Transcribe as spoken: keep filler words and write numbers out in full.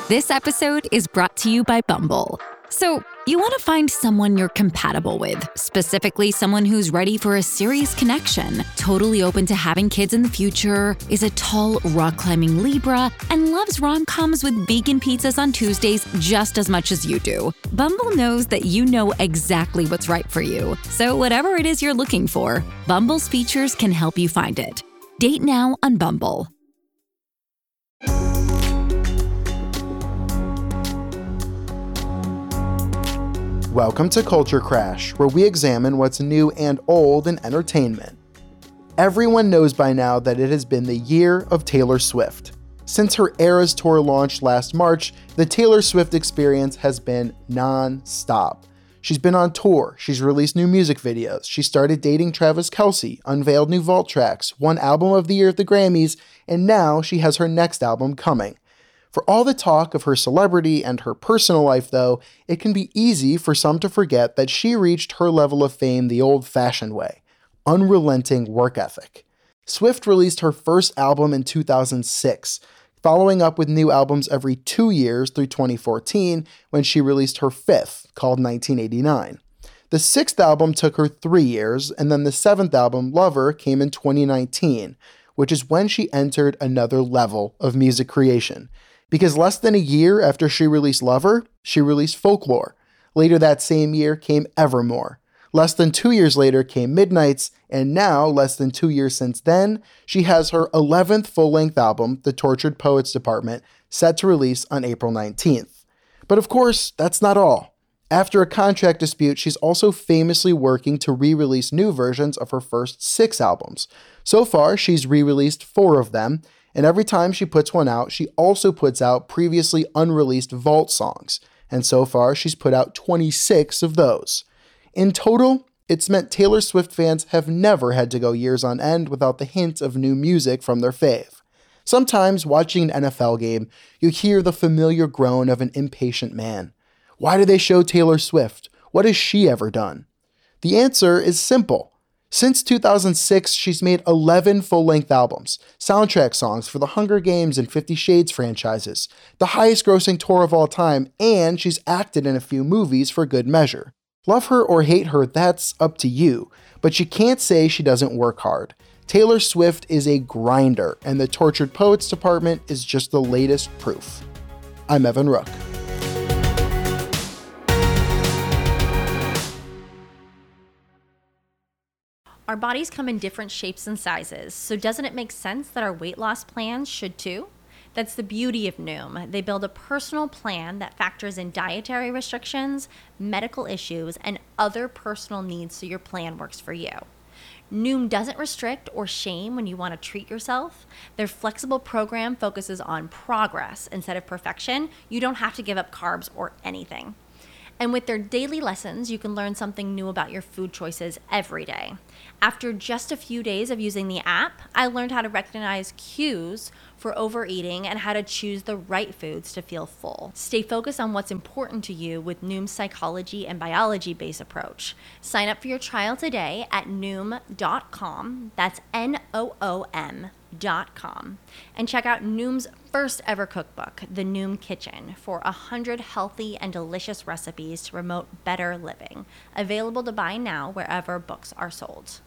This episode is brought to you by Bumble. So, you want to find someone you're compatible with, specifically someone who's ready for a serious connection, totally open to having kids in the future, is a tall, rock-climbing Libra, and loves rom-coms with vegan pizzas on Tuesdays just as much as you do. Bumble knows that you know exactly what's right for you. So whatever it is you're looking for, Bumble's features can help you find it. Date now on Bumble. Welcome to Culture Crash, where we examine what's new and old in entertainment. Everyone knows by now that it has been the year of Taylor Swift. Since her Eras Tour launched last March, the Taylor Swift experience has been non-stop. She's been on tour, she's released new music videos, she started dating Travis Kelce, unveiled new vault tracks, won Album of the Year at the Grammys, and now she has her next album coming. For all the talk of her celebrity and her personal life, though, it can be easy for some to forget that she reached her level of fame the old-fashioned way, unrelenting work ethic. Swift released her first album in two thousand six, following up with new albums every two years through twenty fourteen, when she released her fifth, called nineteen eighty-nine. The sixth album took her three years, and then the seventh album, Lover, came in twenty nineteen, which is when she entered another level of music creation. Because less than a year after she released Lover, she released Folklore. Later that same year came Evermore. Less than two years later came Midnights, and now, less than two years since then, she has her eleventh full-length album, The Tortured Poets Department, set to release on April nineteenth. But of course, that's not all. After a contract dispute, she's also famously working to re-release new versions of her first six albums. So far, she's re-released four of them, and every time she puts one out, she also puts out previously unreleased vault songs, and so far she's put out twenty-six of those. In total, it's meant Taylor Swift fans have never had to go years on end without the hint of new music from their fave. Sometimes, watching an N F L game, you hear the familiar groan of an impatient man. Why do they show Taylor Swift? What has she ever done? The answer is simple. Since two thousand six, she's made eleven full-length albums, soundtrack songs for the Hunger Games and Fifty Shades franchises, the highest-grossing tour of all time, and she's acted in a few movies for good measure. Love her or hate her, that's up to you, but you can't say she doesn't work hard. Taylor Swift is a grinder, and the Tortured Poets Department is just the latest proof. I'm Evan Rook. Our bodies come in different shapes and sizes, so doesn't it make sense that our weight loss plans should too? That's the beauty of Noom. They build a personal plan that factors in dietary restrictions, medical issues, and other personal needs so your plan works for you. Noom doesn't restrict or shame when you want to treat yourself. Their flexible program focuses on progress instead of perfection. You don't have to give up carbs or anything. And with their daily lessons, you can learn something new about your food choices every day. After just a few days of using the app, I learned how to recognize cues for overeating and how to choose the right foods to feel full. Stay focused on what's important to you with Noom's psychology and biology-based approach. Sign up for your trial today at noom dot com. That's N O O M dot com. And check out Noom's first ever cookbook, The Noom Kitchen, for one hundred healthy and delicious recipes to promote better living. Available to buy now wherever books are sold.